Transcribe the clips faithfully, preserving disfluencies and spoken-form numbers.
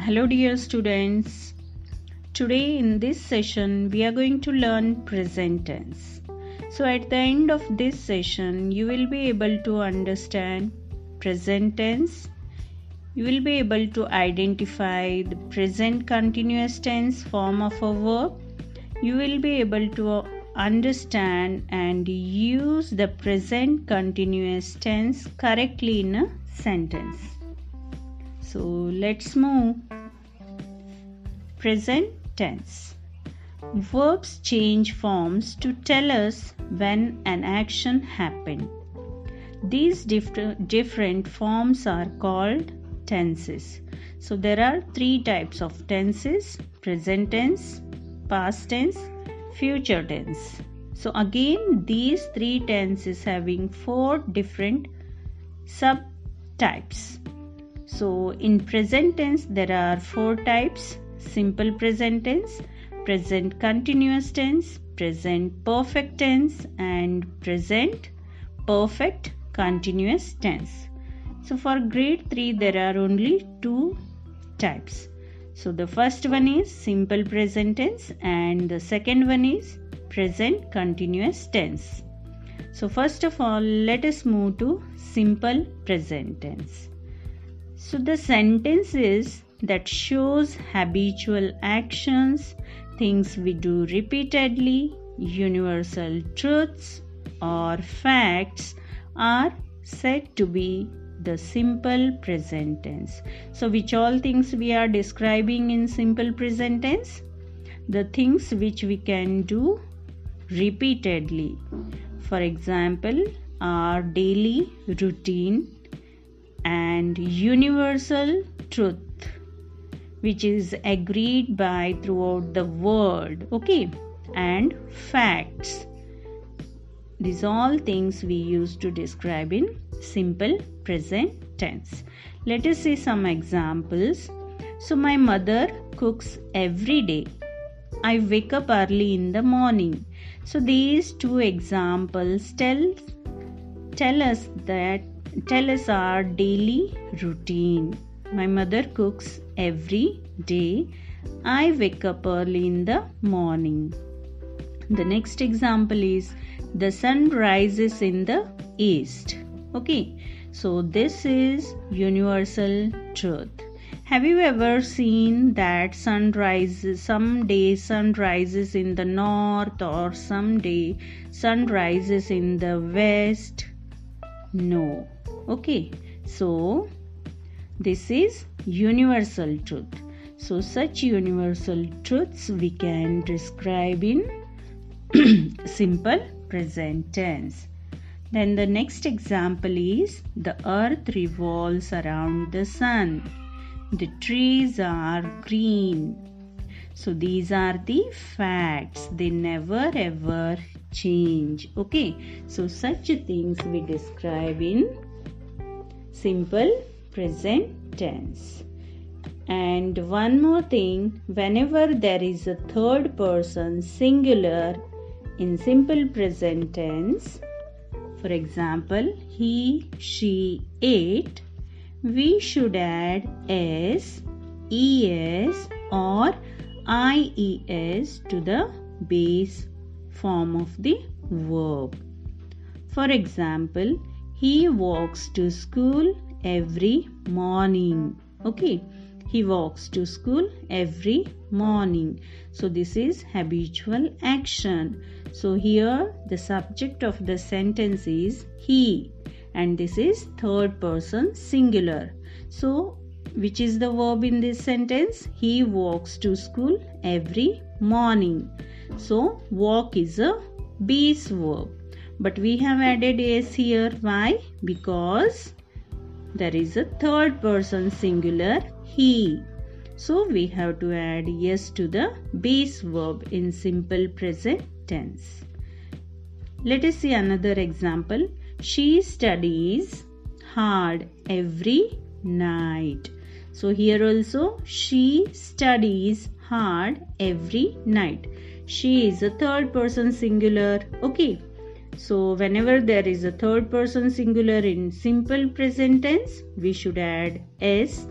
Hello dear students. Today in this session we are going to learn present tense. So at the end of this session you will be able to understand present tense. You will be able to identify the present continuous tense form of a verb. You will be able to understand and use the present continuous tense correctly in a sentence. So let's move. Present tense. Verbs change forms to tell us when an action happened. These diff- different forms are called tenses. So there are three types of tenses: present tense, past tense, future tense. So again these three tenses having four different subtypes. So in present tense there are four types: simple present tense, present continuous tense, present perfect tense, and present perfect continuous tense. So for grade three there are only two types. So the first one is simple present tense and the second one is present continuous tense. So first of all let us move to simple present tense. So the sentence is that shows habitual actions, things we do repeatedly, universal truths or facts are said to be the simple present tense. So which all things we are describing in simple present tense? The things which we can do repeatedly. For example, our daily routine, and universal truth which is agreed by throughout the world, okay, and facts. These all things we use to describe in simple present tense. Let us see some examples. So my mother cooks every day. I wake up early in the morning. So these two examples tell tell us that tell us our daily routine. My mother cooks every day. I wake up early in the morning. The next example is the sun rises in the east. Okay, so this is universal truth. Have you ever seen that sun rises, some day sun rises in the north or some day sun rises in the west? No. Okay, so this is universal truth. So such universal truths we can describe in simple present tense. Then the next example is the earth revolves around the sun. The trees are green. So these are the facts. They never ever change. Okay, so such things we describe in simple present tense. And one more thing, whenever there is a third person singular in simple present tense, for example, he, she ate, we should add s, es or ies to the base form of the verb. For example, he walks to school every morning. Okay, he walks to school every morning. So this is habitual action. So here the subject of the sentence is he and this is third person singular. So which is the verb in this sentence? He walks to school every morning. So walk is a base verb. But we have added s here. Why? Because there is a third person singular he. So we have to add s to the base verb in simple present tense. Let us see another example. She studies hard every night. So here also she studies hard every night. She is a third person singular. Okay. So whenever there is a third person singular in simple present tense, we should add s,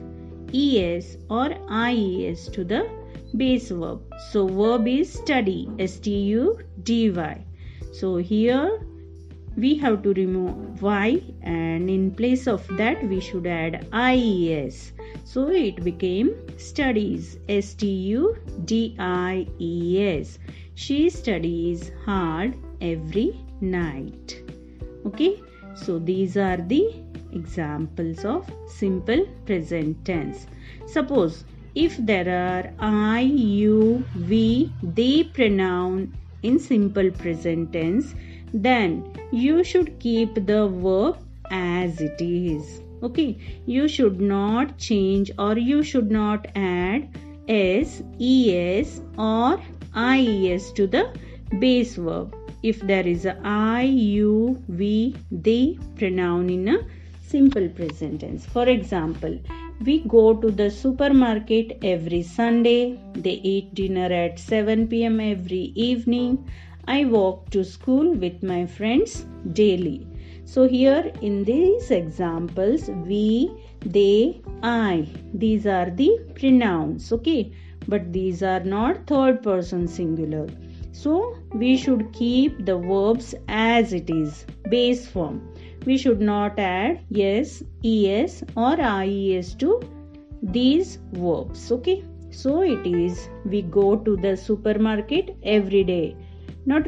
es or ies to the base verb. So verb is study, S T U D Y. So here we have to remove y, and in place of that we should add ies. So it became studies, S T U D I E S. She studies hard every night. Okay, so these are the examples of simple present tense. Suppose if there are I, you, we, they pronoun in simple present tense, then you should keep the verb as it is. Okay, you should not change or you should not add s, es or ies to the base verb if there is a I, you, we, they pronoun in a simple present tense. For example, we go to the supermarket every Sunday. They eat dinner at seven p m every evening. I walk to school with my friends daily. So here in these examples, we, they, I, these are the pronouns, okay? But these are not third person singular. So we should keep the verbs as it is, base form. We should not add yes, es or ies to these verbs, okay? So it is, we go to the supermarket every day. Not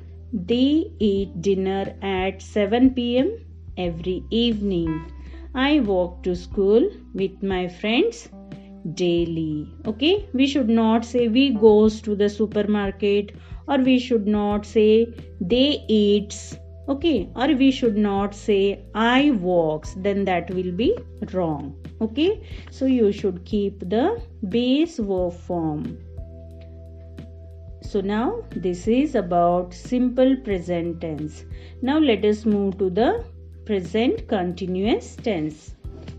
they eat dinner at seven p m every evening. I walk to school with my friends daily. Okay, we should not say we goes to the supermarket, or we should not say they eats. Okay, or we should not say I walks, then that will be wrong. Okay, so you should keep the base verb form. So now this is about simple present tense. Now let us move to the present continuous tense.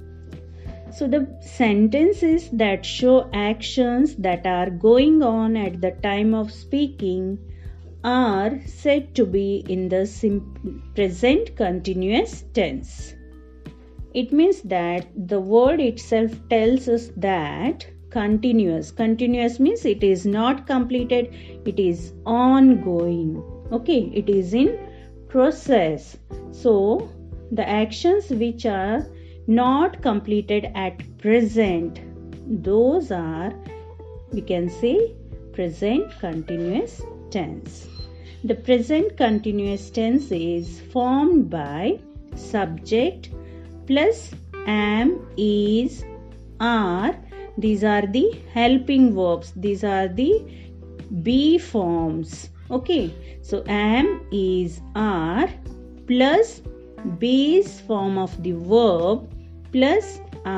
So the sentences that show actions that are going on at the time of speaking are said to be in the sim- present continuous tense. It means that the word itself tells us that continuous. Continuous means it is not completed, it is ongoing. Okay, it is in process. So the actions which are not completed at present, those are, we can say, present continuous tense. The present continuous tense is formed by subject plus am, is, are. These are the helping verbs. These are the be forms. Okay. So am, is, are plus base form of the verb plus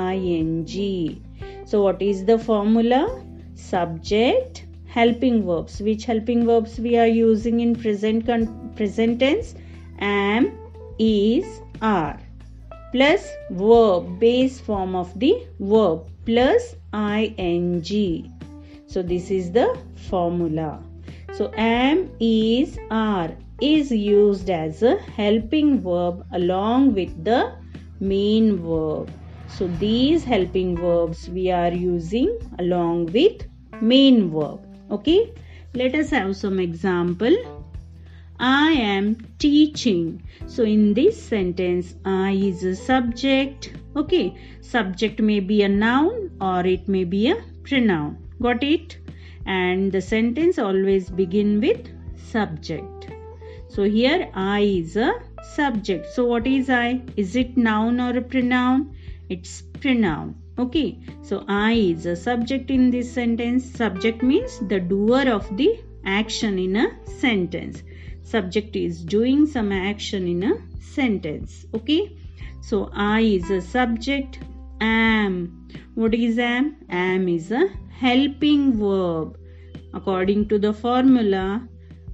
ing. So what is the formula? Subject, helping verbs. Which helping verbs we are using in present con- present tense? Am, is, are. Plus verb, base form of the verb plus ing. So this is the formula. So am, is, are is used as a helping verb along with the main verb. So these helping verbs we are using along with main verb. Okay, let us have some example. I am teaching. So in this sentence, I is a subject. Okay, subject may be a noun or it may be a pronoun. Got it? And the sentence always begin with subject. So here I is a subject. So what is I? Is it noun or a pronoun? It's pronoun. Okay, so I is a subject in this sentence. Subject means the doer of the action in a sentence. Subject is doing some action in a sentence. Okay, so I is a subject. Am. What is am? Am is a helping verb. According to the formula,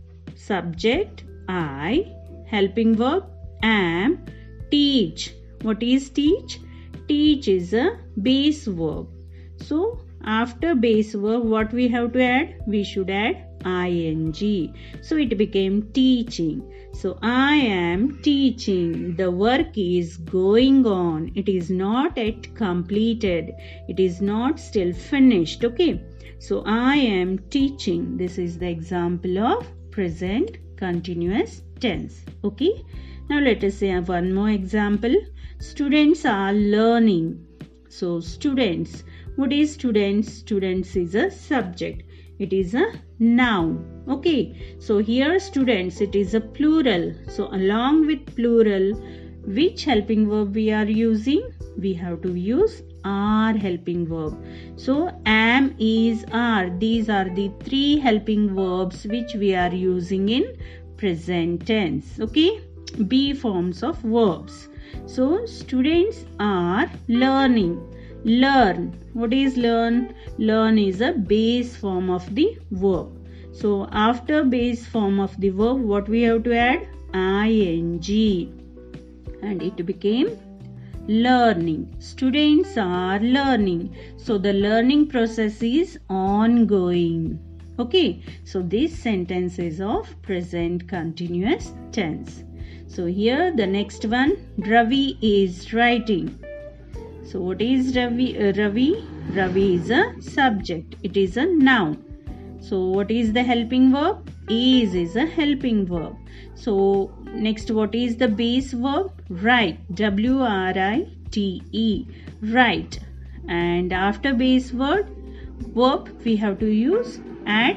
subject I, helping verb am, teach. What is teach? Teach is a base verb. So after base verb, what we have to add? We should add ing. So it became teaching. So I am teaching. The work is going on. It is not yet completed. It is not still finished. Okay. So I am teaching. This is the example of present continuous tense. Okay. Now let us say one more example. Students are learning. So students. What is students? Students is a subject. It is a noun. Okay. So here students, it is a plural. So along with plural, which helping verb we are using? We have to use are helping verb. So am, is, are. These are the three helping verbs which we are using in present tense. Okay. Be forms of verbs. So students are learning. Learn. What is learn? Learn is a base form of the verb. So after base form of the verb, what we have to add? ing. And it became learning. Students are learning. So the learning process is ongoing. Okay. So this sentence is of present continuous tense. So here the next one, Ravi is writing. So what is Ravi? Uh, Ravi? Ravi is a subject. It is a noun. So what is the helping verb? Is is a helping verb. So next, what is the base verb? Write. W R I T E. Write. And after base word, verb, we have to use add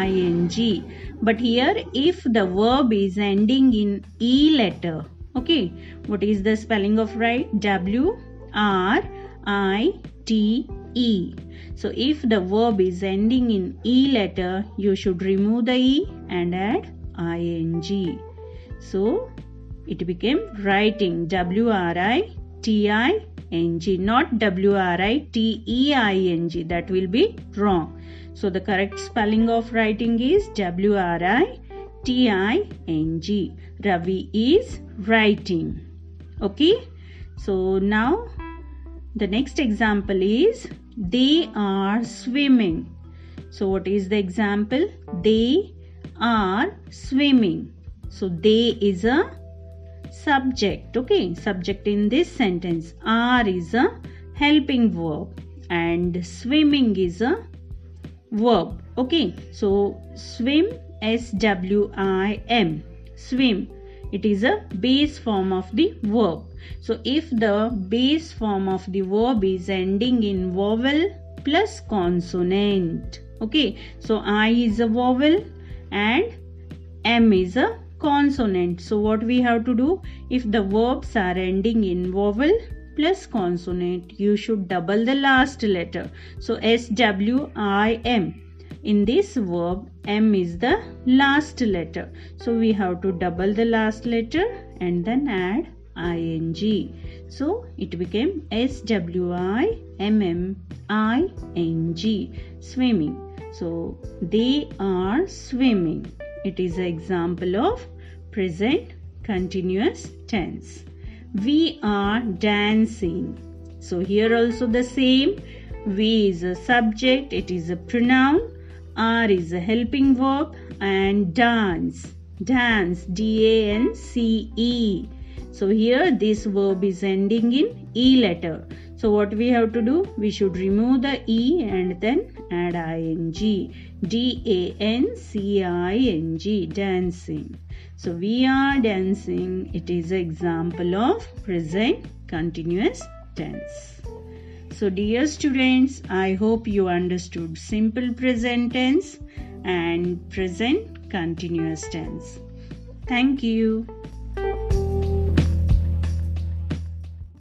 ing. But here if the verb is ending in E letter, okay, what is the spelling of write? W R I T E. So if the verb is ending in E letter, you should remove the E and add ing. So it became writing. W R I T I N G, not W R I T E I N G. That will be wrong. So the correct spelling of writing is W R I T I N G. Ravi is writing. Okay. So now the next example is they are swimming. So what is the example? They are swimming. So they is a subject. Okay. Subject in this sentence. Are is a helping verb and swimming is a verb. Okay. So swim, S W I M. Swim. It is a base form of the verb. So if the base form of the verb is ending in vowel plus consonant. Okay. So I is a vowel and M is a consonant. So what we have to do? If the verbs are ending in vowel plus consonant, you should double the last letter. So S W I M. In this verb, M is the last letter. So we have to double the last letter and then add ing. So it became S W I M M I N G. Swimming. So they are swimming. It is an example of present continuous tense. We are dancing. So here also the same. We is a subject. It is a pronoun. Are is a helping verb and dance. Dance. D A N C E. So here this verb is ending in E letter. So what we have to do? We should remove the E and then add ing. D A N C I N G. Dancing. So we are dancing. It is an example of present continuous tense. So dear students, I hope you understood simple present tense and present continuous tense. Thank you.